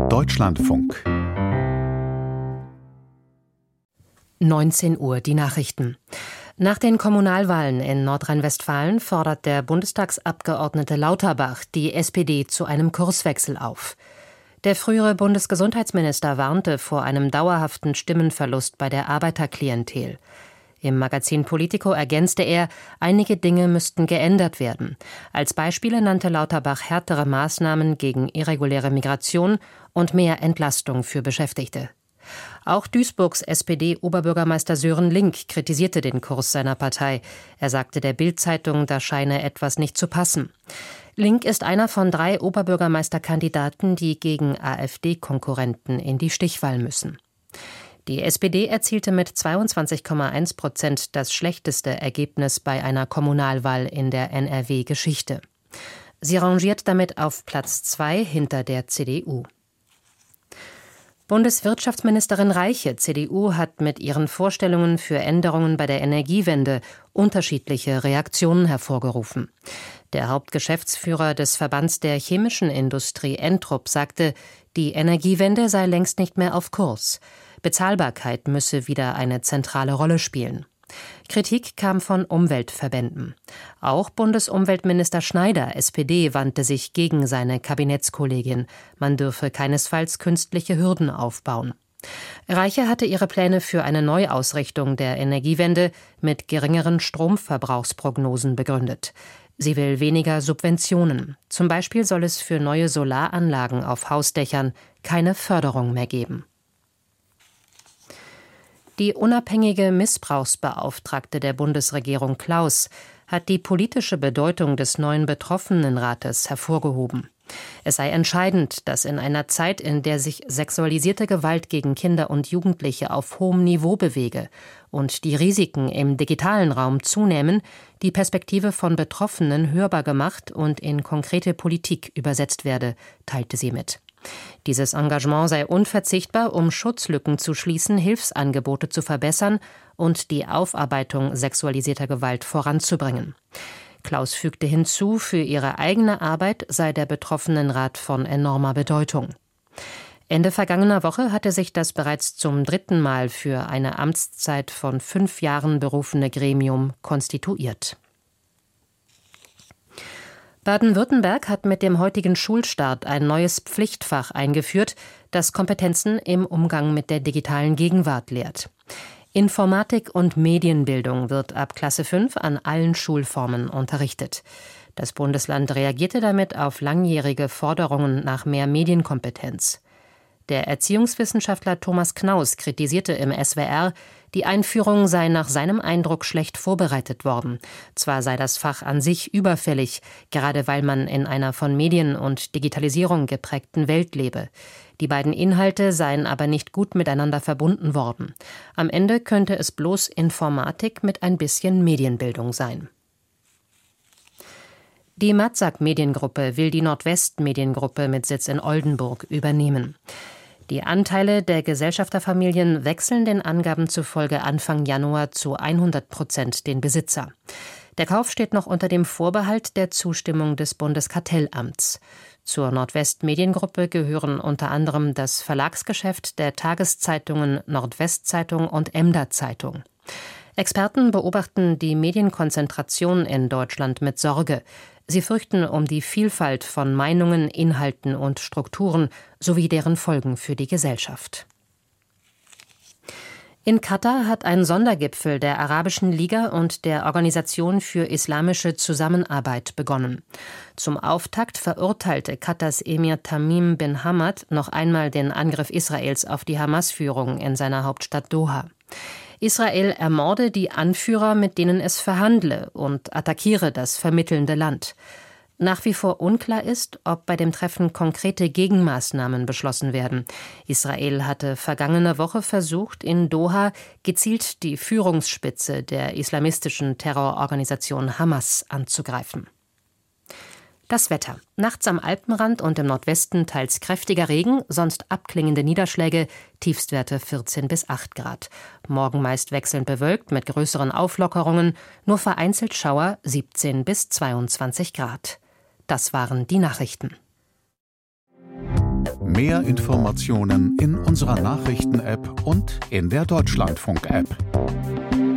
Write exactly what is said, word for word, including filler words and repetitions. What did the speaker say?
Deutschlandfunk. neunzehn Uhr, die Nachrichten. Nach den Kommunalwahlen in Nordrhein-Westfalen fordert der Bundestagsabgeordnete Lauterbach die S P D zu einem Kurswechsel auf. Der frühere Bundesgesundheitsminister warnte vor einem dauerhaften Stimmenverlust bei der Arbeiterklientel. Im Magazin Politico ergänzte er, einige Dinge müssten geändert werden. Als Beispiele nannte Lauterbach härtere Maßnahmen gegen irreguläre Migration und mehr Entlastung für Beschäftigte. Auch Duisburgs S P D-Oberbürgermeister Sören Link kritisierte den Kurs seiner Partei. Er sagte der Bild-Zeitung, da scheine etwas nicht zu passen. Link ist einer von drei Oberbürgermeisterkandidaten, die gegen AfD-Konkurrenten in die Stichwahl müssen. Die S P D erzielte mit zweiundzwanzig Komma eins Prozent das schlechteste Ergebnis bei einer Kommunalwahl in der N R W-Geschichte. Sie rangiert damit auf Platz zwei hinter der C D U. Bundeswirtschaftsministerin Reiche, C D U, hat mit ihren Vorstellungen für Änderungen bei der Energiewende unterschiedliche Reaktionen hervorgerufen. Der Hauptgeschäftsführer des Verbands der chemischen Industrie Entrup sagte, die Energiewende sei längst nicht mehr auf Kurs. Bezahlbarkeit müsse wieder eine zentrale Rolle spielen. Kritik kam von Umweltverbänden. Auch Bundesumweltminister Schneider, S P D, wandte sich gegen seine Kabinettskollegin. Man dürfe keinesfalls künstliche Hürden aufbauen. Reiche hatte ihre Pläne für eine Neuausrichtung der Energiewende mit geringeren Stromverbrauchsprognosen begründet. Sie will weniger Subventionen. Zum Beispiel soll es für neue Solaranlagen auf Hausdächern keine Förderung mehr geben. Die unabhängige Missbrauchsbeauftragte der Bundesregierung Klaus hat die politische Bedeutung des neuen Betroffenenrates hervorgehoben. Es sei entscheidend, dass in einer Zeit, in der sich sexualisierte Gewalt gegen Kinder und Jugendliche auf hohem Niveau bewege und die Risiken im digitalen Raum zunehmen, die Perspektive von Betroffenen hörbar gemacht und in konkrete Politik übersetzt werde, teilte sie mit. Dieses Engagement sei unverzichtbar, um Schutzlücken zu schließen, Hilfsangebote zu verbessern und die Aufarbeitung sexualisierter Gewalt voranzubringen. Klaus fügte hinzu, für ihre eigene Arbeit sei der Betroffenenrat von enormer Bedeutung. Ende vergangener Woche hatte sich das bereits zum dritten Mal für eine Amtszeit von fünf Jahren berufene Gremium konstituiert. Baden-Württemberg hat mit dem heutigen Schulstart ein neues Pflichtfach eingeführt, das Kompetenzen im Umgang mit der digitalen Gegenwart lehrt. Informatik und Medienbildung wird ab Klasse fünf an allen Schulformen unterrichtet. Das Bundesland reagierte damit auf langjährige Forderungen nach mehr Medienkompetenz. Der Erziehungswissenschaftler Thomas Knaus kritisierte im S W R, die Einführung sei nach seinem Eindruck schlecht vorbereitet worden. Zwar sei das Fach an sich überfällig, gerade weil man in einer von Medien und Digitalisierung geprägten Welt lebe. Die beiden Inhalte seien aber nicht gut miteinander verbunden worden. Am Ende könnte es bloß Informatik mit ein bisschen Medienbildung sein. Die Matzak Mediengruppe will die Nordwest Mediengruppe mit Sitz in Oldenburg übernehmen. Die Anteile der Gesellschafterfamilien wechseln den Angaben zufolge Anfang Januar zu hundert Prozent den Besitzer. Der Kauf steht noch unter dem Vorbehalt der Zustimmung des Bundeskartellamts. Zur Nordwest Mediengruppe gehören unter anderem das Verlagsgeschäft der Tageszeitungen Nordwestzeitung und Emder Zeitung. Experten beobachten die Medienkonzentration in Deutschland mit Sorge. Sie fürchten um die Vielfalt von Meinungen, Inhalten und Strukturen sowie deren Folgen für die Gesellschaft. In Katar hat ein Sondergipfel der Arabischen Liga und der Organisation für Islamische Zusammenarbeit begonnen. Zum Auftakt verurteilte Katars Emir Tamim bin Hamad noch einmal den Angriff Israels auf die Hamas-Führung in seiner Hauptstadt Doha. Israel ermorde die Anführer, mit denen es verhandle, und attackiere das vermittelnde Land. Nach wie vor unklar ist, ob bei dem Treffen konkrete Gegenmaßnahmen beschlossen werden. Israel hatte vergangene Woche versucht, in Doha gezielt die Führungsspitze der islamistischen Terrororganisation Hamas anzugreifen. Das Wetter. Nachts am Alpenrand und im Nordwesten teils kräftiger Regen, sonst abklingende Niederschläge, Tiefstwerte vierzehn bis acht Grad. Morgen meist wechselnd bewölkt mit größeren Auflockerungen, nur vereinzelt Schauer, siebzehn bis zweiundzwanzig Grad. Das waren die Nachrichten. Mehr Informationen in unserer Nachrichten-App und in der Deutschlandfunk-App.